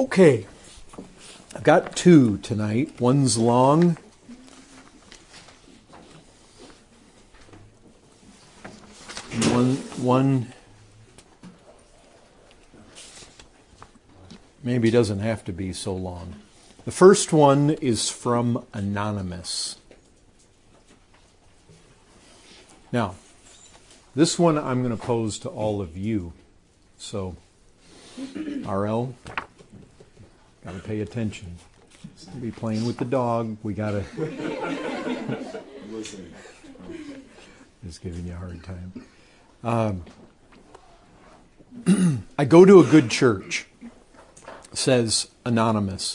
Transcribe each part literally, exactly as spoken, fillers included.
Okay, I've got two tonight. One's long. And one, one maybe doesn't have to be so long. The first one is from Anonymous. Now, this one I'm going to pose to all of you. So, R L, got to pay attention. We'll be playing with the dog. We got to... Listening. Just giving you a hard time. Um, I go to a good church, says Anonymous.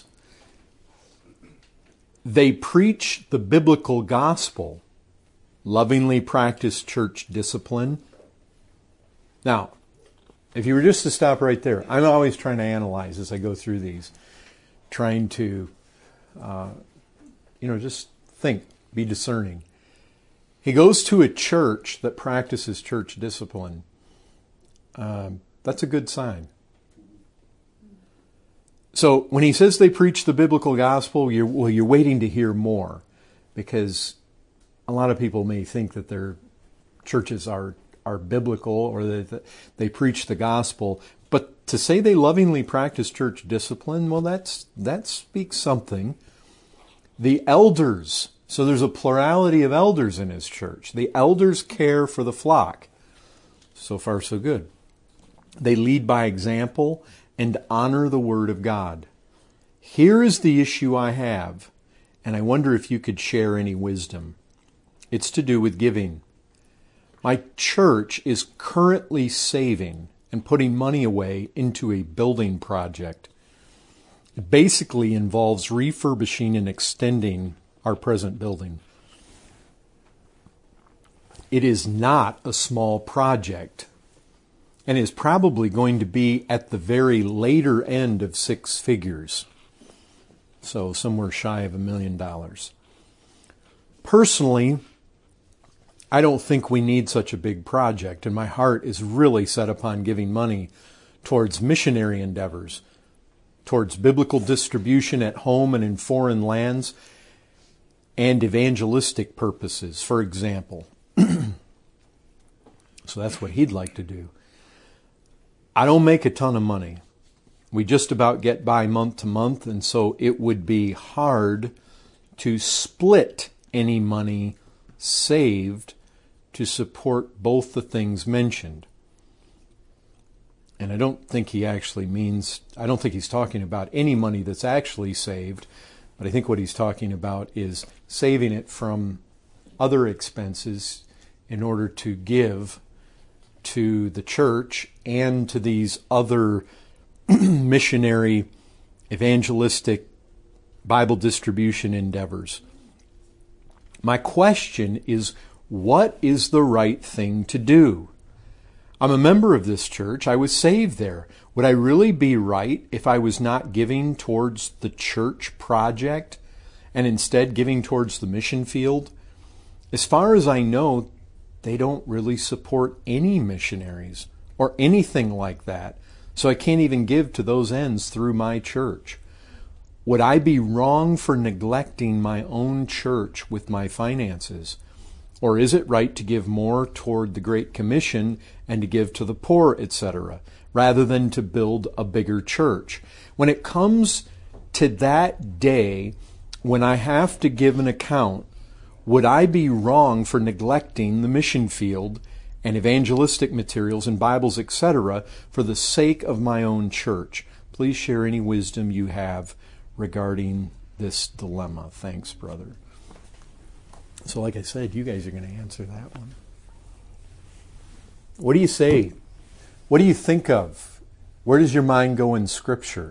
They preach the biblical gospel, lovingly practice church discipline. Now, if you were just to stop right there, I'm always trying to analyze as I go through these, trying to, uh, you know, just think, be discerning. He goes to a church that practices church discipline. Um, that's a good sign. So when he says they preach the biblical gospel, you're, well, you're waiting to hear more, because a lot of people may think that their churches are are biblical or that they preach the gospel. But to say they lovingly practice church discipline, well, that's that speaks something. The elders, so there's a plurality of elders in his church. The elders care for the flock. So far, so good. They lead by example and honor the word of God. Here is the issue I have, and I wonder if you could share any wisdom. It's to do with giving. My church is currently saving and putting money away into a building project. It basically involves refurbishing and extending our present building. It is not a small project, and is probably going to be at the very later end of six figures. So somewhere shy of a million dollars. Personally, I don't think we need such a big project, and my heart is really set upon giving money towards missionary endeavors, towards biblical distribution at home and in foreign lands, and evangelistic purposes, for example. So that's what he'd like to do. I don't make a ton of money. We just about get by month to month, and so it would be hard to split any money saved to support both the things mentioned. And I don't think he actually means, I don't think he's talking about any money that's actually saved, but I think what he's talking about is saving it from other expenses in order to give to the church and to these other missionary, evangelistic, Bible distribution endeavors. My question is, what is the right thing to do? I'm a member of this church. I was saved there. Would I really be right if I was not giving towards the church project and instead giving towards the mission field? As far as I know, they don't really support any missionaries or anything like that. So I can't even give to those ends through my church. Would I be wrong for neglecting my own church with my finances? Or is it right to give more toward the Great Commission and to give to the poor, et cetera, rather than to build a bigger church? When it comes to that day when I have to give an account, would I be wrong for neglecting the mission field and evangelistic materials and Bibles, et cetera, for the sake of my own church? Please share any wisdom you have regarding this dilemma. Thanks, brother. So like I said, you guys are going to answer that one. What do you say? What do you think of? Where does your mind go in Scripture?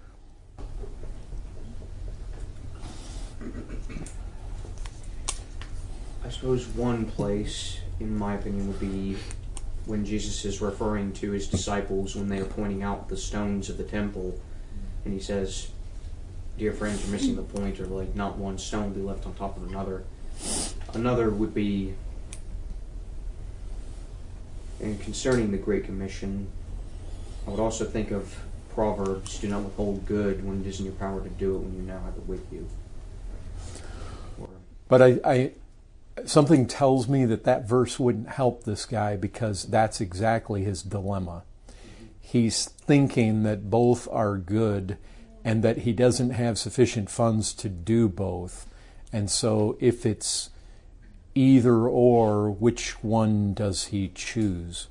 I suppose one place, in my opinion, would be when Jesus is referring to his disciples when they are pointing out the stones of the temple, and he says, "Dear friends, you're missing the point," or like, "Not one stone will be left on top of another." Another would be, and concerning the Great Commission, I would also think of Proverbs, do not withhold good when it is in your power to do it when you now have it with you. Or, But I, I, something tells me that that verse wouldn't help this guy, because that's exactly his dilemma. He's thinking that both are good and that he doesn't have sufficient funds to do both. And so if it's either or, which one does he choose?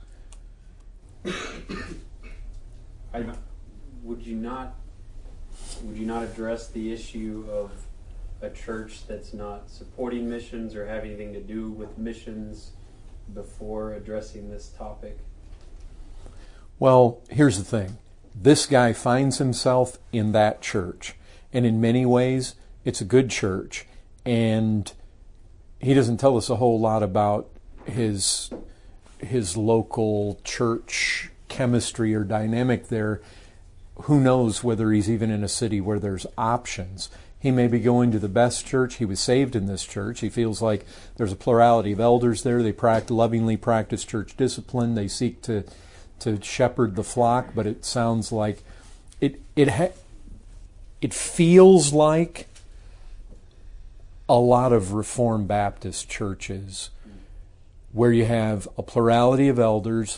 I, would you not would you not address the issue of a church that's not supporting missions or have anything to do with missions before addressing this topic? Well, here's the thing. This guy finds himself in that church, and in many ways, it's a good church, and he doesn't tell us a whole lot about his his local church chemistry or dynamic there. Who knows whether he's even in a city where there's options. He may be going to the best church. He was saved in this church. He feels like there's a plurality of elders there. They practice, lovingly practice church discipline. They seek to to shepherd the flock, but it sounds like it it ha, it feels like a lot of Reformed Baptist churches where you have a plurality of elders,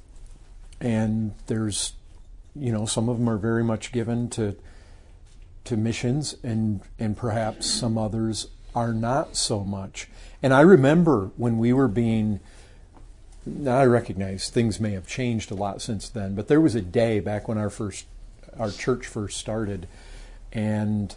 and there's, you know, some of them are very much given to to missions, and and perhaps some others are not so much. And I remember when we were being, now I recognize things may have changed a lot since then, but there was a day back when our first our church first started, and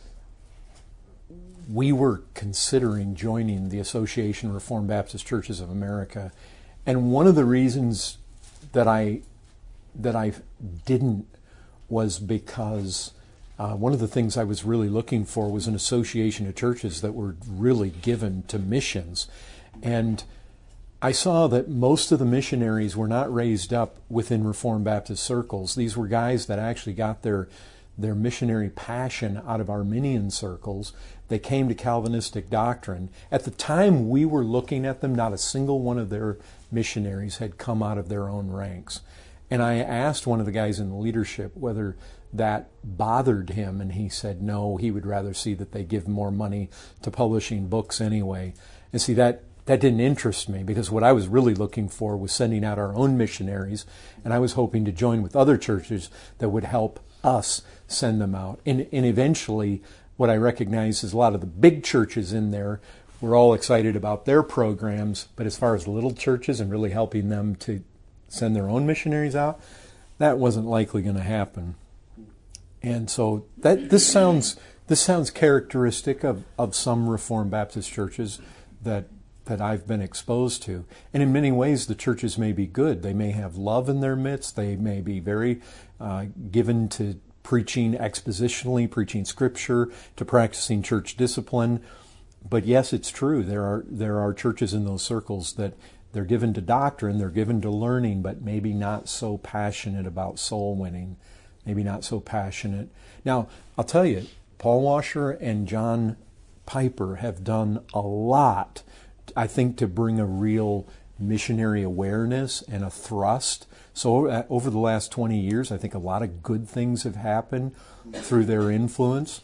we were considering joining the Association of Reformed Baptist Churches of America. And one of the reasons that I that I didn't was because uh, one of the things I was really looking for was an association of churches that were really given to missions. And I saw that most of the missionaries were not raised up within Reformed Baptist circles. These were guys that actually got their their missionary passion out of Arminian circles. They came to Calvinistic doctrine. At the time we were looking at them, not a single one of their missionaries had come out of their own ranks. And I asked one of the guys in the leadership whether that bothered him, and he said no, he would rather see that they give more money to publishing books anyway. And see, that that didn't interest me, because what I was really looking for was sending out our own missionaries, and I was hoping to join with other churches that would help us send them out. And, and eventually, what I recognized is a lot of the big churches in there were all excited about their programs, but as far as little churches and really helping them to send their own missionaries out, that wasn't likely going to happen. And so that this sounds this sounds characteristic of, of some Reformed Baptist churches that that I've been exposed to. And in many ways, the churches may be good. They may have love in their midst. They may be very uh, given to preaching expositionally, preaching Scripture, to practicing church discipline. But yes, it's true. There are there are churches in those circles that they're given to doctrine, they're given to learning, but maybe not so passionate about soul winning, maybe not so passionate. Now, I'll tell you, Paul Washer and John Piper have done a lot, I think, to bring a real missionary awareness and a thrust. So uh, over the last twenty years, I think a lot of good things have happened through their influence.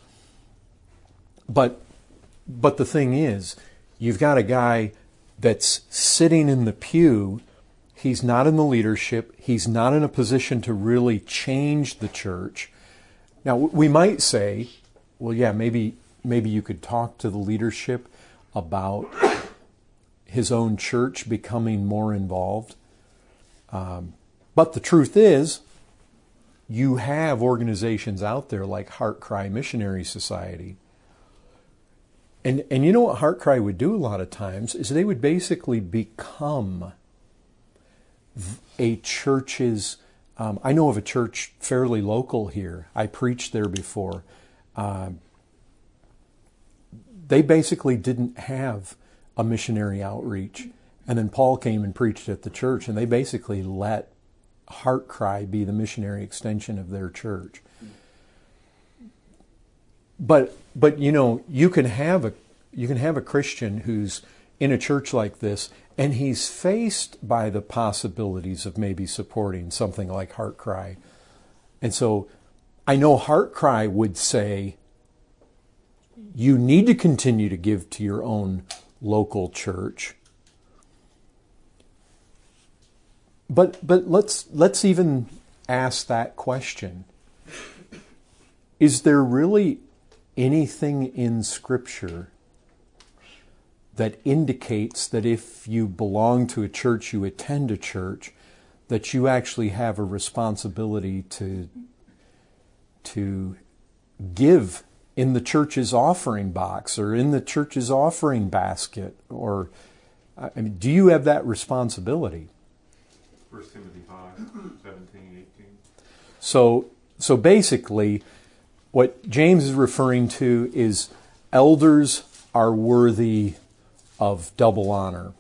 But but the thing is, you've got a guy that's sitting in the pew. He's not in the leadership. He's not in a position to really change the church. Now, we might say, well, yeah, maybe maybe you could talk to the leadership about his own church becoming more involved. Um, but the truth is, you have organizations out there like Heart Cry Missionary Society. And and you know what Heart Cry would do a lot of times is they would basically become a church's, um, I know of a church fairly local here. I preached there before. Um, they basically didn't have a missionary outreach. And then Paul came and preached at the church, and they basically let Heart Cry be the missionary extension of their church. But but you know, you can have a you can have a Christian who's in a church like this, and he's faced by the possibilities of maybe supporting something like Heart Cry. And so I know HeartCry would say, you need to continue to give to your own local church. But but let's let's even ask that question. Is there really anything in Scripture that indicates that if you belong to a church, you attend a church, that you actually have a responsibility to, to give in the church's offering box or in the church's offering basket? Or I mean, do you have that responsibility? First Timothy five, seventeen, eighteen. So, so basically, what James is referring to is elders are worthy of double honor.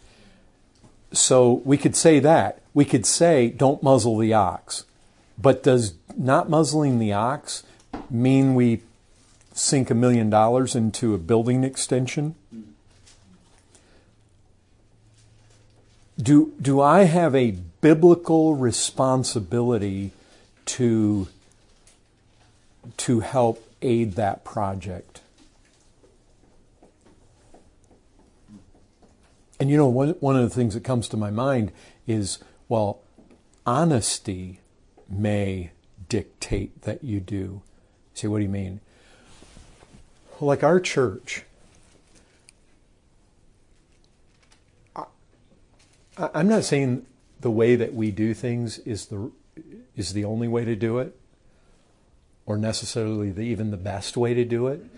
So we could say that. We could say, don't muzzle the ox. But does not muzzling the ox mean we sink a million dollars into a building extension? Do, do I have a biblical responsibility to, to help aid that project? And you know, one, one of the things that comes to my mind is, well, honesty may dictate that you do. Say, what do you mean? Well, like our church, I, I'm not saying the way that we do things is the is the only way to do it, or necessarily the, even the best way to do it.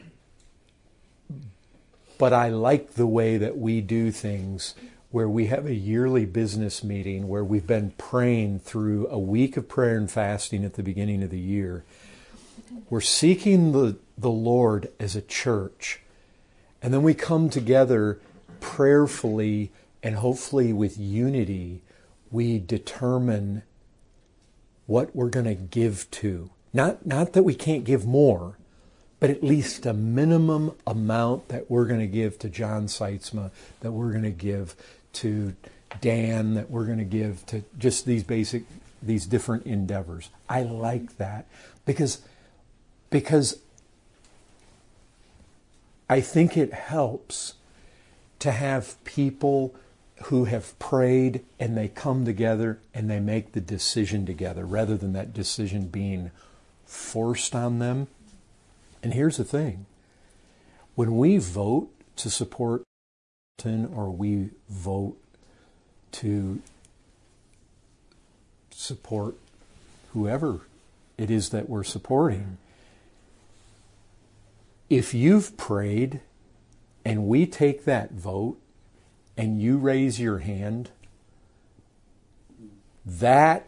But I like the way that we do things, where we have a yearly business meeting where we've been praying through a week of prayer and fasting at the beginning of the year. We're seeking the, the Lord as a church. And then we come together prayerfully and hopefully with unity. We determine what we're going to give to. Not, not that we can't give more, but at least a minimum amount that we're going to give to John Seitzma, that we're going to give to Dan, that we're going to give to just these basic, these different endeavors. I like that because, because I think it helps to have people who have prayed and they come together and they make the decision together rather than that decision being forced on them. And here's the thing. When we vote to support or we vote to support whoever it is that we're supporting, if you've prayed and we take that vote and you raise your hand, that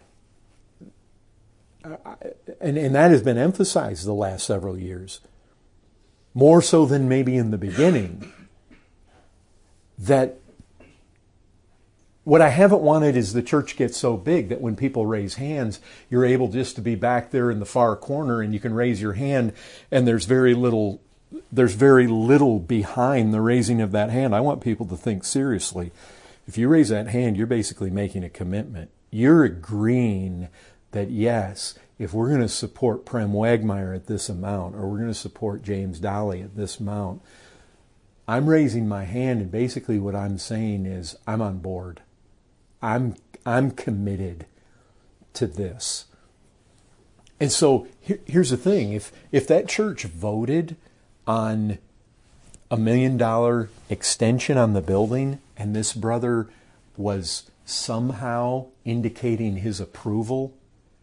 Uh, and, and that has been emphasized the last several years, more so than maybe in the beginning, that what I haven't wanted is the church gets so big that when people raise hands, you're able just to be back there in the far corner and you can raise your hand and there's very little, there's very little behind the raising of that hand. I want people to think seriously. If you raise that hand, you're basically making a commitment. You're agreeing that yes, if we're going to support Prem Wagmeyer at this amount, or we're going to support James Dolly at this amount, I'm raising my hand, and basically what I'm saying is I'm on board. I'm I'm committed to this. And so here, here's the thing: if if that church voted on a million dollar extension on the building, and this brother was somehow indicating his approval,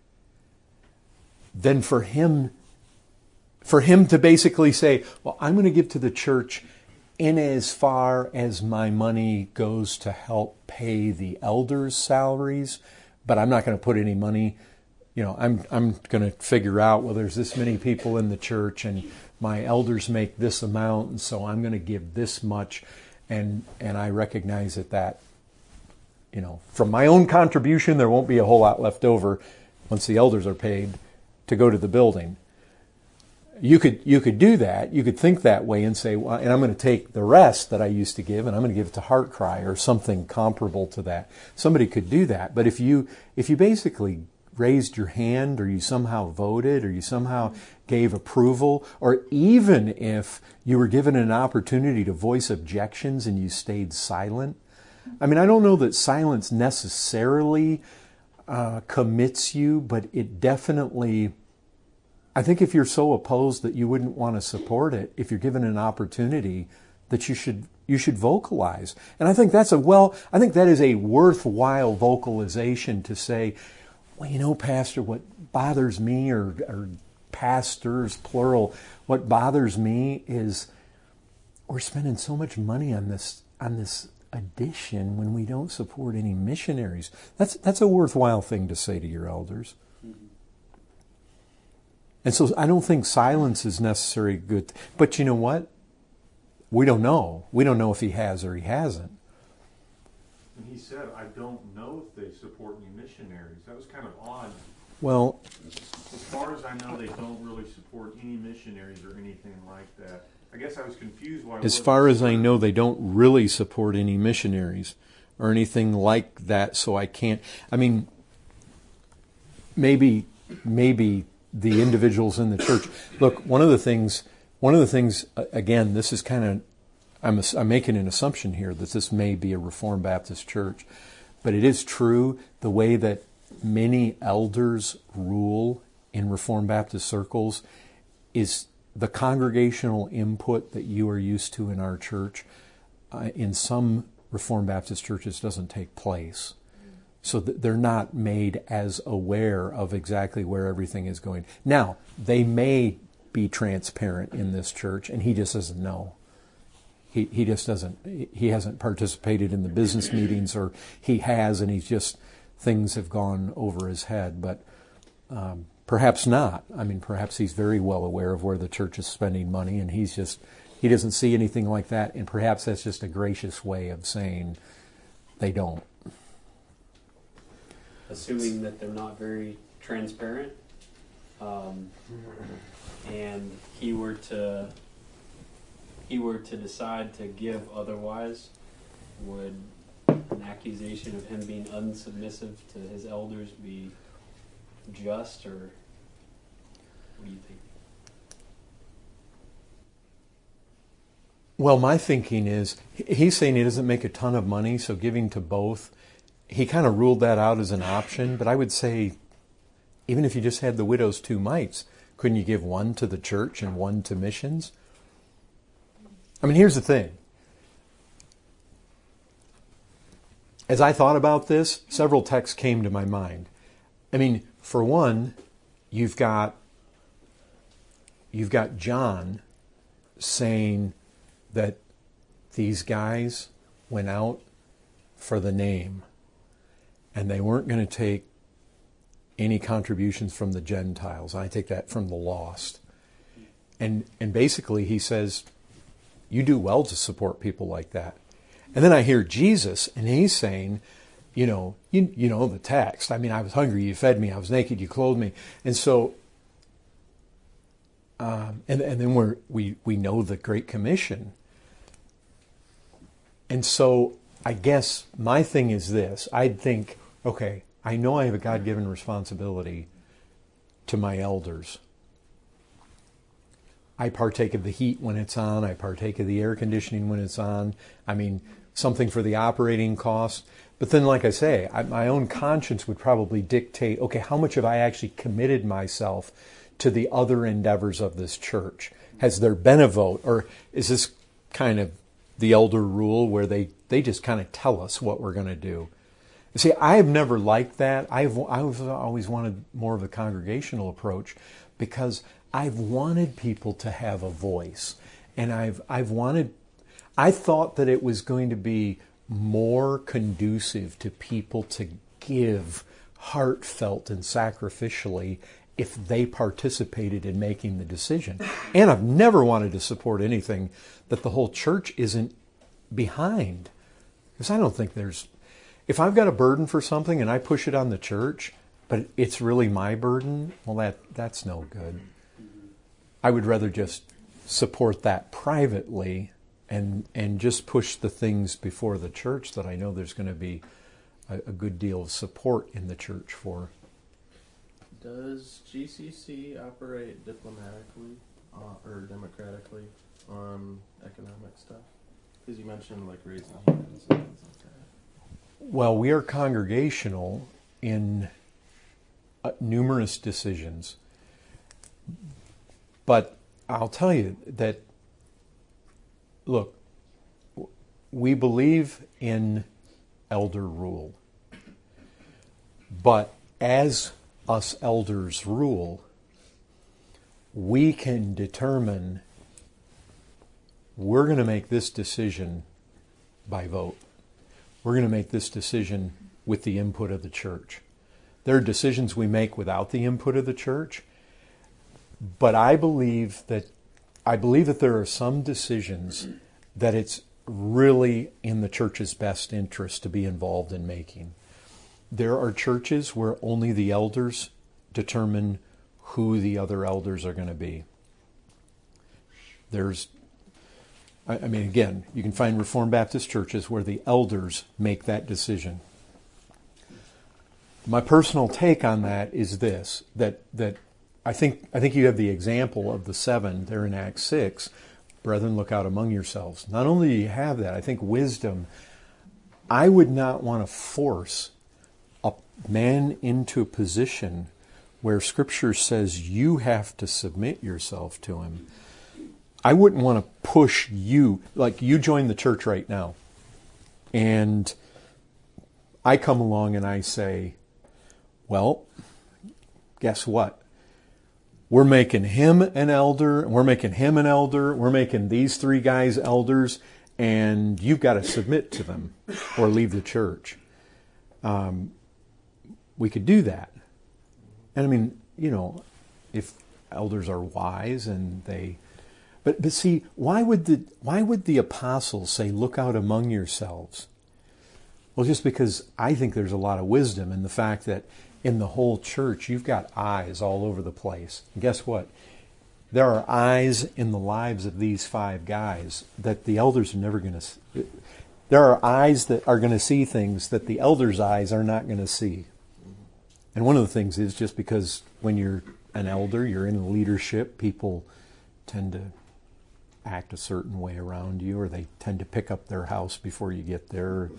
then for him, for him to basically say, well, I'm going to give to the church in as far as my money goes to help pay the elders' salaries, but I'm not going to put any money, you know, I'm I'm going to figure out, well, there's this many people in the church and my elders make this amount, and so I'm going to give this much, and and I recognize that that, you know, from my own contribution, there won't be a whole lot left over once the elders are paid to go to the building. You could you could do that. You could think that way and say, well, and I'm going to take the rest that I used to give and I'm going to give it to HeartCry or something comparable to that. Somebody could do that. But if you if you basically raised your hand, or you somehow voted, or you somehow gave approval, or even if you were given an opportunity to voice objections and you stayed silent. I mean, I don't know that silence necessarily uh, commits you, but it definitely, I think if you're so opposed that you wouldn't want to support it, if you're given an opportunity, that you should you should vocalize. And I think that's a well, I think that is a worthwhile vocalization to say, well, you know, Pastor, what bothers me, or, or pastors, plural, what bothers me is we're spending so much money on this on this addition when we don't support any missionaries. That's that's a worthwhile thing to say to your elders. Mm-hmm. And so I don't think silence is necessarily good. But you know what? We don't know. We don't know if he has or he hasn't. And he said, I don't know if they support any missionaries. That was kind of odd. Well, as far as I know, they don't really support any missionaries or anything like that. I guess I was confused why. As far as I know, they don't really support any missionaries or anything like that, so I can't. I mean, maybe, maybe the individuals in the church. Look, one of the things, one of the things, again, this is kind of, I'm, I'm making an assumption here that this may be a Reformed Baptist church, but it is true the way that many elders rule in Reformed Baptist circles is the congregational input that you are used to in our church. Uh, in some Reformed Baptist churches doesn't take place. So that they're not made as aware of exactly where everything is going. Now, they may be transparent in this church, and he just doesn't know. He he just doesn't, he hasn't participated in the business meetings, or he has, and he's just, things have gone over his head. But um, perhaps not. I mean, perhaps he's very well aware of where the church is spending money, and he's just, he doesn't see anything like that, and perhaps that's just a gracious way of saying they don't. Assuming that they're not very transparent, um, and he were to he were to decide to give otherwise, would an accusation of him being unsubmissive to his elders be just, or what do you think? Well, my thinking is, he's saying he doesn't make a ton of money, so giving to both, he kind of ruled that out as an option. But I would say, even if you just had the widow's two mites, couldn't you give one to the church and one to missions? I mean, here's the thing. As I thought about this, several texts came to my mind. I mean, for one, you've got you've got John saying that these guys went out for the name, and they weren't going to take any contributions from the Gentiles. I take that from the lost. And and basically he says, you do well to support people like that. And then I hear Jesus, and he's saying, you know, you, you know the text. I mean, I was hungry, you fed me. I was naked, you clothed me. And so, um, and, and then we're, we, we know the Great Commission. And so I guess my thing is this. I'd think, okay, I know I have a God-given responsibility to my elders. I partake of the heat when it's on. I partake of the air conditioning when it's on. I mean, something for the operating cost. But then, like I say, I, my own conscience would probably dictate, okay, how much have I actually committed myself to the other endeavors of this church? Has there been a vote? Or is this kind of the elder rule where they, they just kind of tell us what we're going to do? See, I have never liked that. I've I've always wanted more of a congregational approach, because I've wanted people to have a voice, and I've I've wanted I thought that it was going to be more conducive to people to give heartfelt and sacrificially if they participated in making the decision. And I've never wanted to support anything that the whole church isn't behind, because I don't think there's, if I've got a burden for something and I push it on the church, but it's really my burden, well, that that's no good. I would rather just support that privately and and just push the things before the church that I know there's going to be a, a good deal of support in the church for. Does G C C operate diplomatically uh, or democratically on economic stuff? Because you mentioned like raising hands and things like that. Well, we are congregational in uh, numerous decisions. But I'll tell you that, look, we believe in elder rule. But as us elders rule, we can determine we're going to make this decision by vote. We're going to make this decision with the input of the church. There are decisions we make without the input of the church, but I believe that I believe that there are some decisions that it's really in the church's best interest to be involved in making. There are churches where only the elders determine who the other elders are going to be. There's, I, I mean, again, you can find Reformed Baptist churches where the elders make that decision. My personal take on that is this, that that I think I think you have the example of the seven there in Acts six. Brethren, look out among yourselves. Not only do you have that, I think wisdom, I would not want to force a man into a position where Scripture says you have to submit yourself to him. I wouldn't want to push you, like you join the church right now, and I come along and I say, well, guess what? We're making him an elder, we're making him an elder, we're making these three guys elders, and you've got to submit to them or leave the church. Um, we could do that. And I mean, you know, if elders are wise and they... But but see, why would the why would the apostles say, look out among yourselves? Well, just because I think there's a lot of wisdom in the fact that in the whole church, you've got eyes all over the place. And guess what? There are eyes in the lives of these five guys that the elders are never going to... There are eyes that are going to see things that the elders' eyes are not going to see. And one of the things is just because when you're an elder, you're in leadership, people tend to act a certain way around you, or they tend to pick up their house before you get there.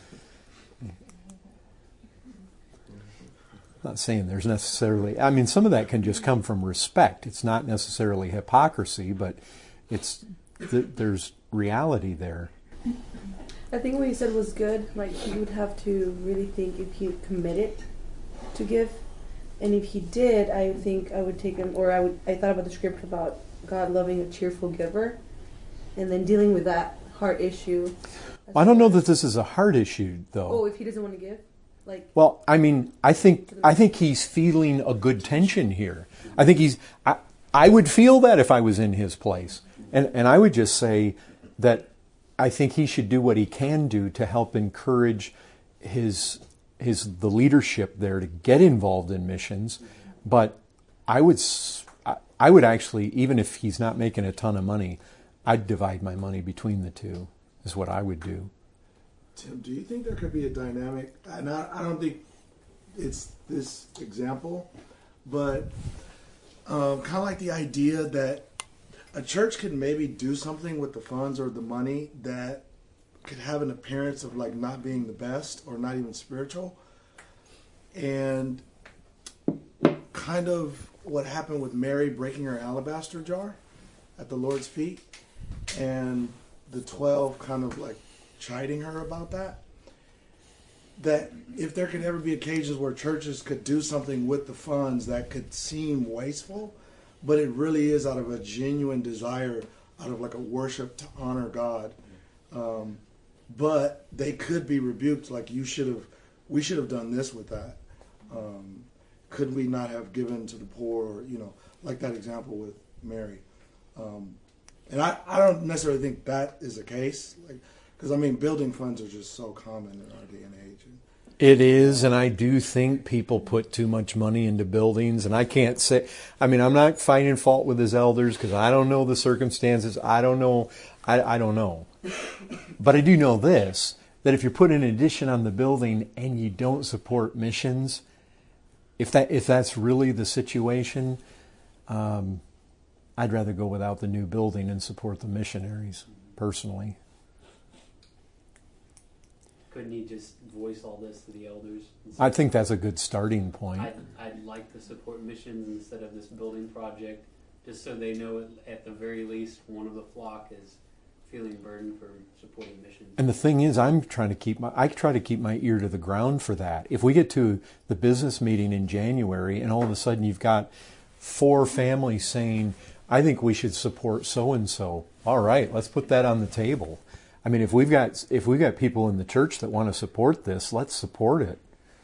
I'm not saying there's necessarily, I mean, some of that can just come from respect. It's not necessarily hypocrisy, but it's there's reality there. I think what you said was good. Like, he would have to really think if he committed to give. And if he did, I think I would take him, or I would. I thought about the script about God loving a cheerful giver, and then dealing with that heart issue. I don't know that this is a heart issue, though. Oh, if he doesn't want to give? Like, well, I mean, I think I think he's feeling a good tension here. I think he's. I, I would feel that if I was in his place, and and I would just say that I think he should do what he can do to help encourage his his the leadership there to get involved in missions. But I would I would actually, even if he's not making a ton of money, I'd divide my money between the two. Is what I would do. Tim, do you think there could be a dynamic, and I, I don't think it's this example, but um, kind of like the idea that a church could maybe do something with the funds or the money that could have an appearance of like not being the best or not even spiritual, and kind of what happened with Mary breaking her alabaster jar at the Lord's feet, and the twelve kind of like chiding her about that. That if there could ever be occasions where churches could do something with the funds that could seem wasteful, but it really is out of a genuine desire, out of like a worship to honor God. Um, but they could be rebuked, like you should have, we should have done this with that. Um, could we not have given to the poor, or, you know, like that example with Mary. Um, and I, I don't necessarily think that is the case. Like, because, I mean, building funds are just so common in our day and age. It is, and I do think people put too much money into buildings, and I can't say, I mean, I'm not finding fault with his elders because I don't know the circumstances. I don't know. I, I don't know. But I do know this, that if you put an addition on the building and you don't support missions, if that if that's really the situation, um, I'd rather go without the new building and support the missionaries personally. Couldn't he just voice all this to the elders? and say, I think that's a good starting point. I'd, I'd like to support missions instead of this building project, just so they know at, at the very least one of the flock is feeling burdened for supporting missions. And the thing is, I'm trying to keep my I try to keep my ear to the ground for that. If we get to the business meeting in January and all of a sudden you've got four families saying, I think we should support so and so. All right, let's put that on the table. I mean, if we've got if we've got people in the church that want to support this, let's support it.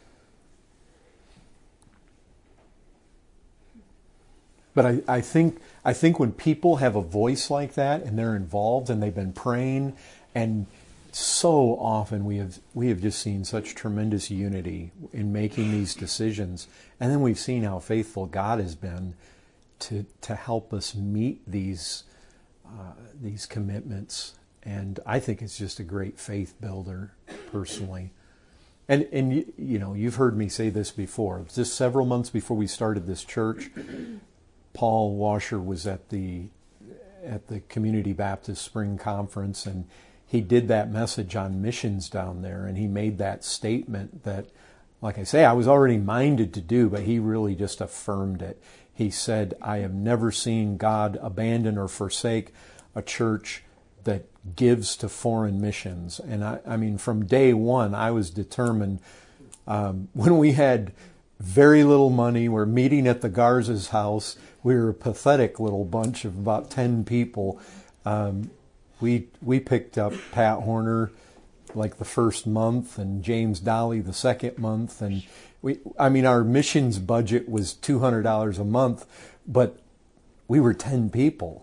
But I, I think I think when people have a voice like that and they're involved and they've been praying, and so often we have we have just seen such tremendous unity in making these decisions, and then we've seen how faithful God has been to to help us meet these uh, these commitments. And I think it's just a great faith builder, personally. And, and you, you know, you've heard me say this before. Just several months before we started this church, Paul Washer was at the at the Community Baptist Spring Conference, and he did that message on missions down there, and he made that statement that, like I say, I was already minded to do, but he really just affirmed it. He said, I have never seen God abandon or forsake a church that gives to foreign missions. And I, I mean, from day one, I was determined, um, when we had very little money, we're meeting at the Garza's house, we were a pathetic little bunch of about ten people. Um, we we picked up Pat Horner like the first month and James Dolly the second month. And we, I mean, our missions budget was two hundred dollars a month, but we were ten people.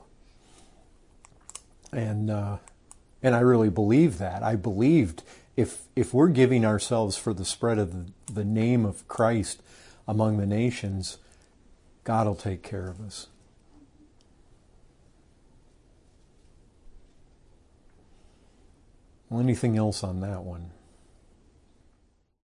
And uh, and I really believe that. I believed if if we're giving ourselves for the spread of the, the name of Christ among the nations, God will take care of us. Well, anything else on that one?